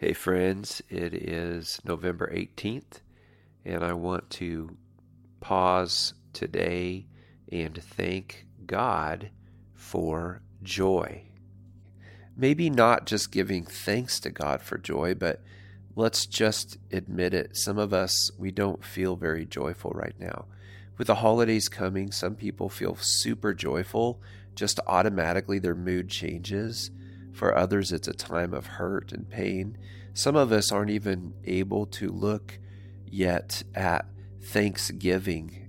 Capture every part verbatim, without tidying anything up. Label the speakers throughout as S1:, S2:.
S1: Hey friends, it is November eighteenth, and I want to pause today and thank God for joy. Maybe not just giving thanks to God for joy, but let's just admit it. Some of us, we don't feel very joyful right now. With the holidays coming, some people feel super joyful, just automatically their mood changes. For others, it's a time of hurt and pain. Some of us aren't even able to look yet at Thanksgiving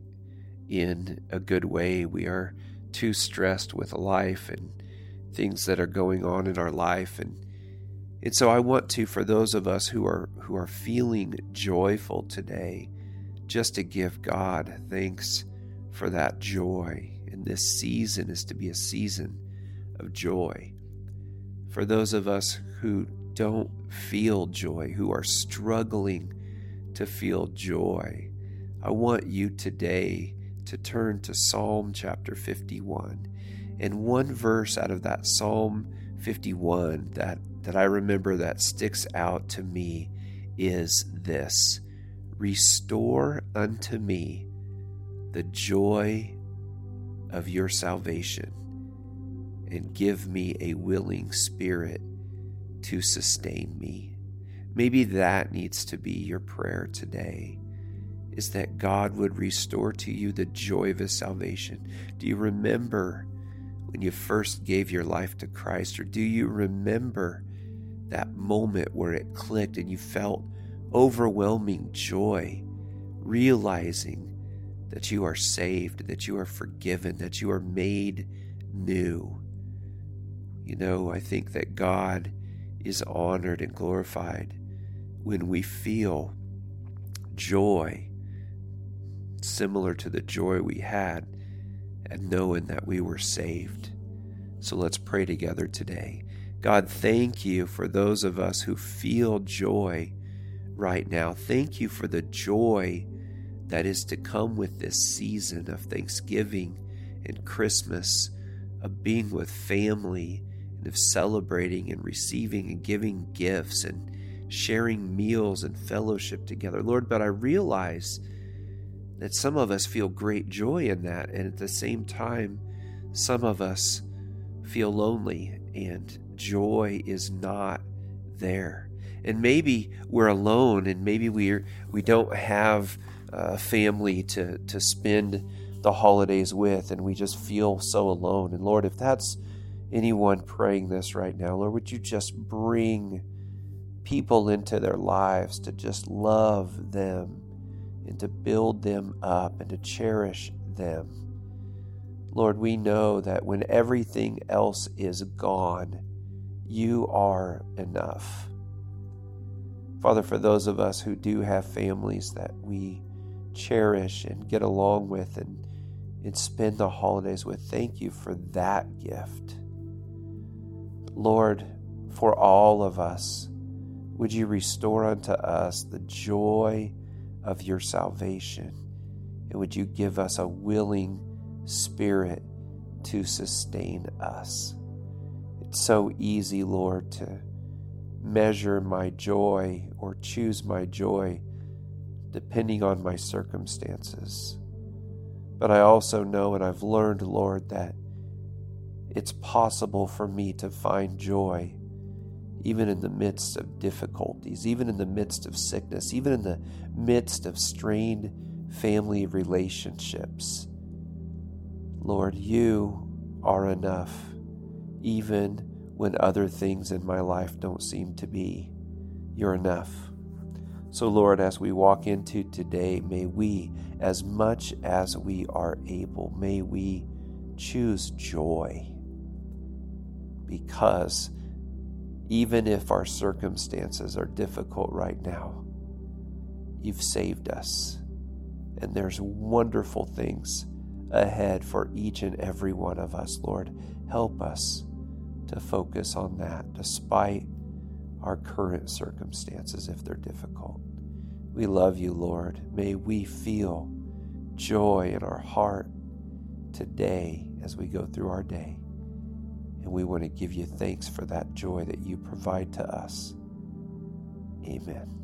S1: in a good way. We are too stressed with life and things that are going on in our life. And, and so I want to, for those of us who are who are feeling joyful today, just to give God thanks for that joy. And this season is to be a season of joy. For those of us who don't feel joy, who are struggling to feel joy, I want you today to turn to Psalm chapter fifty-one. And one verse out of that Psalm fifty-one that, that I remember that sticks out to me is this: Restore unto me the joy of your salvation, and give me a willing spirit to sustain me. Maybe that needs to be your prayer today, is that God would restore to you the joy of his salvation. Do you remember when you first gave your life to Christ? Or do you remember that moment where it clicked and you felt overwhelming joy, realizing that you are saved, that you are forgiven, that you are made new? You know, I think that God is honored and glorified when we feel joy similar to the joy we had at knowing that we were saved. So let's pray together today. God, thank you for those of us who feel joy right now. Thank you for the joy that is to come with this season of Thanksgiving and Christmas, of being with family, and of celebrating and receiving and giving gifts and sharing meals and fellowship together. Lord, but I realize that some of us feel great joy in that, and at the same time, some of us feel lonely and joy is not there. And maybe we're alone, and maybe we're we don't have a family to to spend the holidays with, and we just feel so alone. And Lord, if that's anyone praying this right now, Lord, would you just bring people into their lives to just love them and to build them up and to cherish them. Lord, we know that when everything else is gone, you are enough. Father, for those of us who do have families that we cherish and get along with and, and spend the holidays with, thank you for that gift. Lord, for all of us, would you restore unto us the joy of your salvation, and would you give us a willing spirit to sustain us? It's so easy, Lord, to measure my joy or choose my joy depending on my circumstances. But I also know, and I've learned, Lord, that it's possible for me to find joy even in the midst of difficulties, even in the midst of sickness, even in the midst of strained family relationships. Lord, you are enough, even when other things in my life don't seem to be. You're enough. So Lord, as we walk into today, may we, as much as we are able, may we choose joy, because even if our circumstances are difficult right now, you've saved us. And there's wonderful things ahead for each and every one of us. Lord, help us to focus on that despite our current circumstances if they're difficult. We love you, Lord. May we feel joy in our heart today as we go through our day. And we want to give you thanks for that joy that you provide to us. Amen.